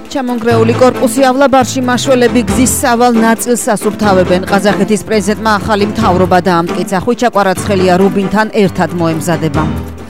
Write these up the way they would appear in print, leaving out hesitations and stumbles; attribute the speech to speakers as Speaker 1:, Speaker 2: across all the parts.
Speaker 1: ჩამონგრეული კორპუსი ავლაბარში მაშველები გზის სავალ ნაწილს ასუფთავებენ. ყაზახეთის პრეზიდენტმა ახალი მთავრობა დაამტკიცა. ხვიჩა კვარაცხელია რუბინთან ერთად მოემზადება.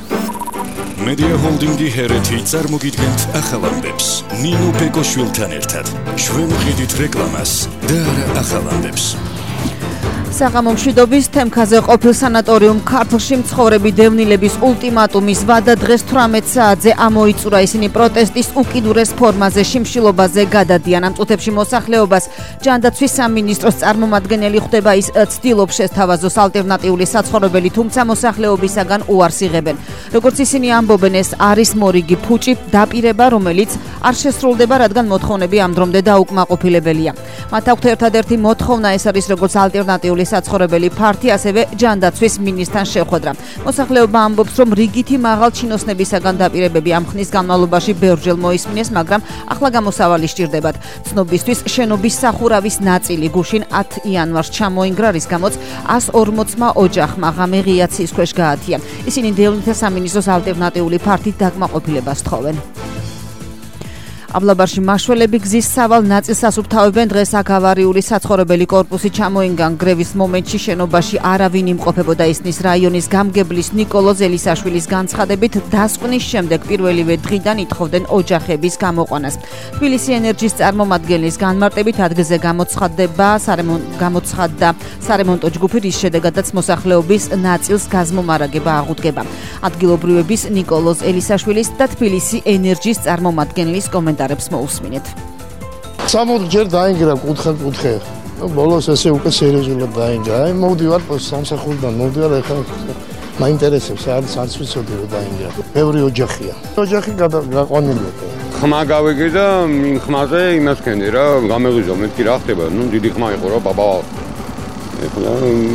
Speaker 2: მედია ჰოლდინგი ჰერეთი წარმოგიდგენთ ახალ ამბებს. ნინო პეკოშვილთან ერთად. ჩვენ ვყიდით რეკლამას და არა ახალ ამბებს.
Speaker 1: საღამო მშვიდობის თემქაზე ყოფილ სანატორიუმ ქართლში მცხოვრები დევნილების ულტიმატუმის ვადა დღეს 18 საათზე ამოიწურა. ისინი პროტესტის უკიდურეს ფორმაზე შიმშილობაზე გადადიან. ამ წუთებში მოსახლეობას ჯანდაცვის სამინისტროს წარმომადგენელი ხვდება, ის ცდილობს შესთავაზოს ალტერნატიული საცხოვრებელი, თუმცა მოსახლეობისაგან უარს იღებენ. როგორც ისინი ამბობენ, ეს არის მორიგი ფუჭი დაპირება, რომელიც არ შესრულდება, რადგან მოთხოვნები ამ დრომდე დაუკმაყოფილებელია. მათ აქვთ ერთადერთი მოთხოვნა, ეს არის როგორც ალტერნატიული საცხოვრებელი ფართი, ასევე ჯანდაცვის მინისტრთან შეხვედრა. მოსახლეობა ამბობს, რომ რიგითი მაღალ ჩინოსნებისაგან დაპირებები ამ ხნის განმავლობაში ბევრჯერ მოისმინეს, მაგრამ ახლა გამოსავალი სჭირდებათ. ცნობისთვის შენობის სახურავის ნაწილი გუშინ 10 იანვარს ჩამოინგრა, რის გამოც 140-მა ოჯახმა ღამე ღია ცის ქვეშ გაათია. ისინი დევნილთა სამინისტროს ალტერნატიული ფართით დაკმაყოფილებას თხოვენ. ავლაბარში მაშველები გზის სავალ ნაწილს ასუფთავებენ. დღეს აქ ავარიული საცხოვრებელი კორპუსი ჩამოინგრა. გრევის მომენტში შენობაში არავინ იმყოფებოდა. ისნის რაიონის გამგებლის ნიკოლოზ ელისაშვილის განცხადებით, დასკვნის შემდეგ პირველივე დღიდან ითხოვდნენ ოჯახების გამოყვანას. თბილისი ენერჯის წარმომადგენლის განმარტებით ადგილზე გამოცხადდა სარემონტო ჯგუფი, რის შედეგადაც მოსახლეობის ნაწილს გაზმომარაგება აღუდგება. ადგილობრივების ნიკოლოზ ელისაშვილის და თბილისი ენერჯის წარმომადგენლის კომენტარებს მოусმინეთ.
Speaker 3: 60 ჯერ დაინგრა კუთხე. ბოლოს ესე უკვე სერიოზულად დაინგრა. აი მოვდივარ სამსახურიდან, მოვდივარ ეხლა მაინტერესებს, არც ვიცოდი რომ დაინგრა. ბევრი ოჯახია. ოჯახი გაყვანილია.
Speaker 4: ხმა გავიგე და იმ ხმაზე იმას ქენდი რა, გამეღვიძო მეთქი რა ხდება, დიდი ხმა იყო რა, ბაბა. ეხლა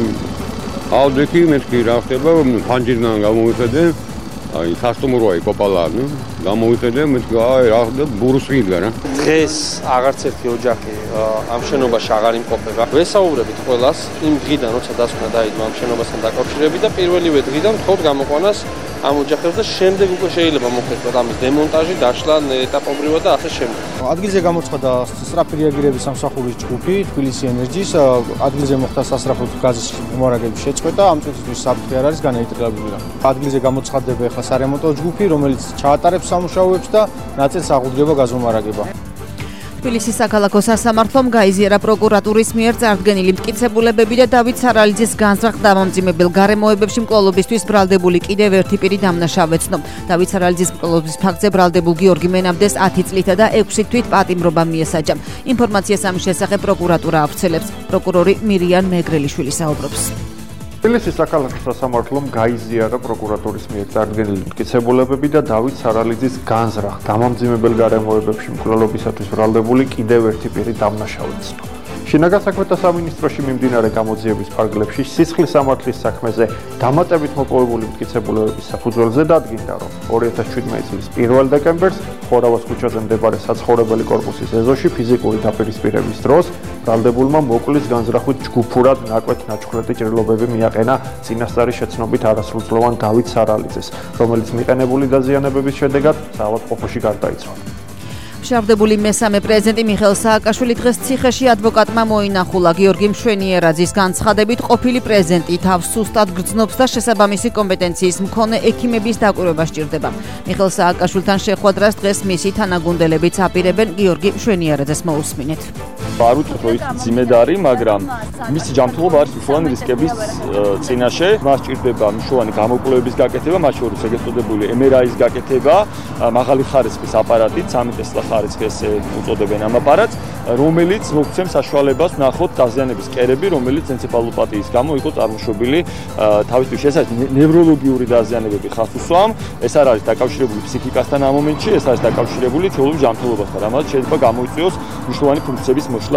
Speaker 4: აუდექი მეთქი რა ხდება, ფანჯირიდან გამოვიხედე. აი სასტუმროა კოპალა, გამოვიხედე, მეთქი აი რა ხდება, ბურუსვიდა რა.
Speaker 5: დღეს აღარც ერთი ოჯახი ამ შენობაში აღარ იმყოფება. ვესაუბრებით ყველას იმ დღიდან, როცა დასკვნა დაიდო ამ შენობასთან დაკავშირებით და პირველივე დღიდან თქო გამოყვანას ამ ოჯახებს და შემდეგ უკვე შეიძლება მოხდეს ამის დემონტაჟი, დაშლა ეტაპობრივად და ასე შემდეგ.
Speaker 6: ადგილზე გამოცხადდა სწრაფი რეაგირების სამსახურის ჯგუფი თბილისი ენერჯის. ადგილზე მოხდა სასწრაფო გაზის მომარაგების შეწყვეტა. ამ წუთისთვის საფრთხე არ არის განაიტყლებული. ადგილზე გამოცხადდება ახლა სარემონტო ჯგუფი, რომელიც ჩაატარებს სამუშაოებს და ნაწილს აღუდგება გაზომარაგება.
Speaker 1: თბილისის საქალაქო სასამართლომ გაიზიარა პროკურატურის მიერ წარდგენილი მტკიცებულებები და დავით სარალიძის განზრახ დამამძიმებელ გარემოებებში მკვლელობისთვის ბრალდებული კიდევ ერთი პირი დამნაშავეცნო. დავით სარალიძის მკვლელობის ფაქტზე ბრალდებულ გიორგი მენაბდეს 10 წლითა და 6 თვით პატიმრობა მიესაჯა. ინფორმაციას ამის შესახებ პროკურატურა ავრცელებს. პროკურორი მირიან მეგრელიშვილი საუბრობს.
Speaker 7: თბილისის საქალაქო სასამართლომ გაიზიარა პროკურატურის მიერ წარდგენილი მტკიცებულებები და დავით სარალიძის განზრახ დამამძიმებელ გარემოებებში მკვლელობისათვის ბრალდებული კიდევ ერთი პირი დამნაშავეცნო. შინაგან საქმეთა სამინისტროში მიმდინარე გამოძიების ფარგლებში სისხლის სამართლის საქმეზე დამატებით მოპოვებული მტკიცებულებების საფუძველზე დადგინდა, რომ 2017 წლის 1 დეკემბერს ხორავას ქუჩაზე მდებარე საცხოვრებელი კორპუსის ეზოში ფიზიკური დაპირისპირების დროს ბრალდებულმა მოკლის განზრახვით ჯგუფურად ნაკვეთ ნაჩუქრეთი ჭრილობები მიაყენა წინასწარი შეცნობით არასრულწლოვან დავით სარალიძეს, რომელიც მიყენებული დაზიანებების შედეგად საავადმყოფოში გარდაიცვალა.
Speaker 1: შარდებული მესამე პრეზიდენტი მიხეილ სააკაშვილი დღეს ციხეში ადვოკატმა მოინახულა. გიორგი მშვენიერაძის განცხადებით, ყოფილი პრეზიდენტი თავს სუსტად გრძნობს და შესაბამისი კომპეტენციის მქონე ექიმების დაკვირვება სჭირდება. მიხეილ სააკაშვილთან შეხვედრას დღეს მისი თანაგუნდელებიც აპირებენ. გიორგი მშვენიერაძეს მოусმინეთ.
Speaker 8: არ უწევთ რომ ის ძიმედარი, მაგრამ მისი ჯანმრთელობა არის უშუალო რისკების წინაშე. მას სჭირდება უშუალო გამოკვლევების გაკეთება, მათ შორის ეგრეთ წოდებული MRI-ის გაკეთება, მაღალი ხარისხის აპარატი, 13 ტესლა ხარისხის უწოდებენ ამ აპარატს, რომელიც მოგცემს საშუალებას ვნახოთ დაზიანების კერები, რომელიც ენცეფალოპათიის გამო იყო წარმოშობილი. თავისთვის ეს არის ნევროლოგიური დაზიანებები ხალხს უსვამ, ეს არ არის დაკავშირებული ფსიქიკასთან ამ მომენტში, ეს არის დაკავშირებული თეორიული ჯანმრთელობასთან, რამაც შეიძლება გამოიწვიოს მნიშვნელოვანი ფუნქციების მოშლა.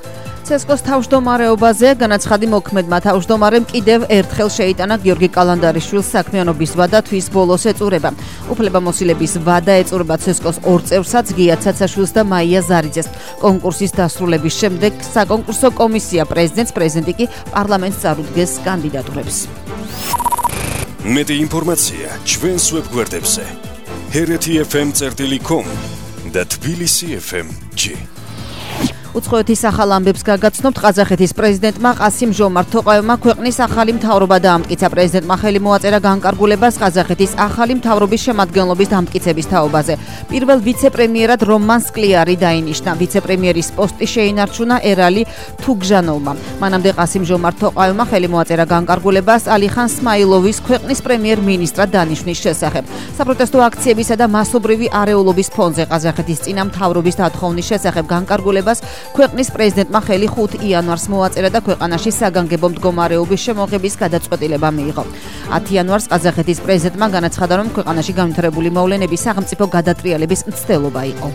Speaker 1: ცესკოს თავმჯდომარეობაზე განაცხადი მოქმედმა თავმჯდომარემ კიდევ ერთხელ შეიტანა გიორგი კალანდარიშვილს საქმიანობის ვადა თვის ბოლოს ეწურება. უფლებამოსილების ვადა ეწურება ცესკოს ორ წევრსაც, გია ცაცაშვილს და მაია ზარიძეს. კონკურსის დასრულების შემდეგ საკონკურსო კომისია პრეზიდენტი კი პარლამენტს წარუდგეს კანდიდატურებს.
Speaker 2: მეტი ინფორმაცია ჩვენს ვებგვერდებზე hrt.fm.com და თბილისი FM-G.
Speaker 1: უცხოეთის ახალ ამბებს გაგაცნობთ. ყაზახეთის პრეზიდენტმა ყასიმ ჟომართ თოყაევმა ქვეყნის ახალი მთავრობა დაამტკიცა. პრეზიდენტმა ხელი მოაწერა განკარგულებას ყაზახეთის ახალი მთავრობის შემადგენლობის დამტკიცების თაობაზე. პირველ ვიცე-პრემიერად რომან სკლიარი დაინიშნა. ვიცე-პრემიერის პოსტი შეინარჩუნა ერალი თუგჟანოვმა. მანამდე ყასიმ ჟომართ თოყაევმა ხელი მოაწერა განკარგულებას ალიხან სმაილოვის ქვეყნის პრემიერ-მინისტრად დანიშვნის შესახებ. საპროტესტო აქციებისა და მასობრივი არეულობის ფონზე ყაზახეთის წინა მთავრობის დათხოვნის შესახებ განკარგულებას ქვეყნის პრეზიდენტმა ხელი 5 იანვარს მოაწერა და ქვეყანაში საგანგებო მდგომარეობის შემოღების გადაწყვეტილება მიიღო. 10 იანვარს ყაზახეთის პრეზიდენტმა განაცხადა, რომ ქვეყანაში განვითარებული მოვლენების სახელმწიფო გადატრიალების მცდელობა იყო.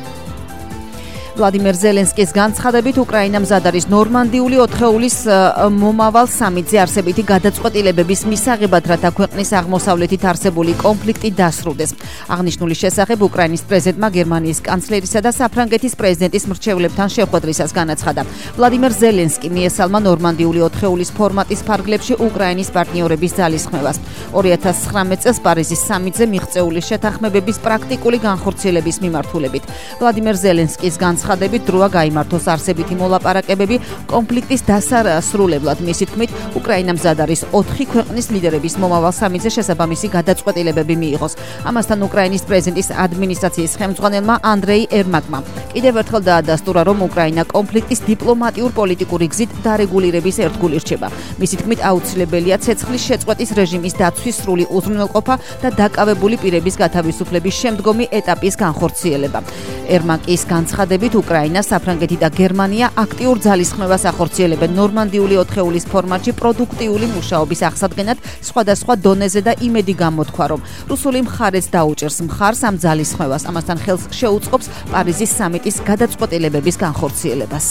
Speaker 1: ვლადიმერ ზელენსკის განცხადებით უკრაინა მზად არის ნორმანდიული 4-ეულის მომავალ სამიტზე არსებითი გადაწყვეტილებების მისაღებად, რათა ქვეყნის აღმოსავლეთით არსებული კონფლიქტი დასრულდეს. აღნიშნული შესახებ უკრაინის პრეზიდენტმა გერმანიის კანცლერისა და საფრანგეთის პრეზიდენტის მრჩევლებთან შეხვედრისას განაცხადა. ვლადიმერ ზელენსკი მიესალმა ნორმანდიული 4-ეულის ფორმატის ფარგლებში უკრაინის პარტნიორების ძალისხმევას. 2019 წელს პარიზის სამიტზე მიღწეული შეთანხმებების პრაქტიკული განხორციელების მიმართულებით. ვლადიმერ ზელენსკის განცხადებით დროა გაიმართოს არსებითი მოლაპარაკებები კონფლიქტის დასასრულებლად. მისი თქმით, უკრაინა მზად არის 4 ქვეყნის ლიდერების მომავალ სამიტზე შესაბამისი გადაწყვეტილებები მიიღოს. ამასთან უკრაინის პრეზიდენტის ადმინისტრაციის ხელმძღვანელმა ანდრეი ერმაკმა კიდევ ერთხელ დაადასტურა, რომ უკრაინა კონფლიქტის დიპლომატიურ-პოლიტიკური გზით დარეგულირების ერთგული რჩება. მისი თქმით, აუცილებელია ცეცხლის შეწყვეტის რეჟიმის დაცვის სრული უზრუნველყოფა და დაკავებული პირების გათავისუფლების შემდგომი ეტაპის განხორციელება. ერმაკის განცხადებით, უკრაინა, საფრანგეთი და გერმანია აქტიურ ძალისხმევას ახორციელებენ ნორმანდიული 4-ეულის ფორმატში პროდუქტიული მუშაობის აღსადგენად სხვადასხვა დონეზე და იმედი გამოთქვა, რომ რუსული მხარეც დაუჭერს მხარს ამ ძალისხმევას, ამასთან ხელს შეუწყობს პარიზის სამიტის გადაწყვეტილებების განხორციელებას.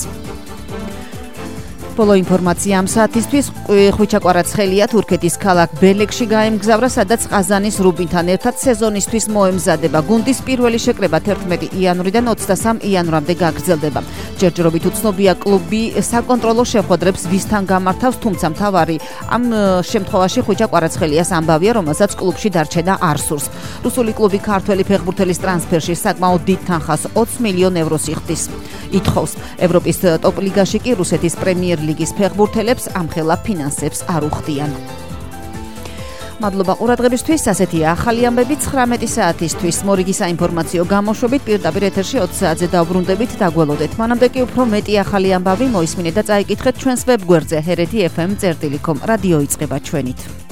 Speaker 1: ბოლო ინფორმაცია ამ საათისთვის. ხვიჩა კვარაცხელია თურქეთის ქალაქ ბელეკში გაემგზავრა, სადაც ყაზანის რუბინთან ერთად სეზონისთვის მოემზადება. გუნდის პირველი შეკრება 11 იანვრიდან 23 იანვრამდე გაგრძელდება. ჯერჯერობით უცნობია კლუბი საკონტროლო შეხვედრებს ვისთან გამართავს, თუმცა მთავარი ამ შემთხვევაში ხვიჩა კვარაცხელიას ამბავია, რომელსაც კლუბში დარჩენა არ სურს. რუსული კლუბი ქართველი ფეხბურთელის ტრანსფერში საკმაოდ დიდ თანხას 20 მილიონ ევროს ითხოვს. ევროპის ტოპ ლიგაში კი რუსეთის პრემიერ ლიგის ფეხბურთელებს ამხელა ფინანსებს არ უხდიან. მადლობა ყურადღებისთვის. ასეთია ახალი ამბები 19 საათისთვის. მორიგი საინფორმაციო გამოშვებით პირდაპირ ეთერში 20 საათზე დავბრუნდებით. დაგველოდეთ. მანამდე კი უფრო მეტი ახალი ამბავი მოისმინეთ და წაიკითხეთ ჩვენს ვებგვერდზე hereti.fm.com. რადიო იწყება ჩვენით.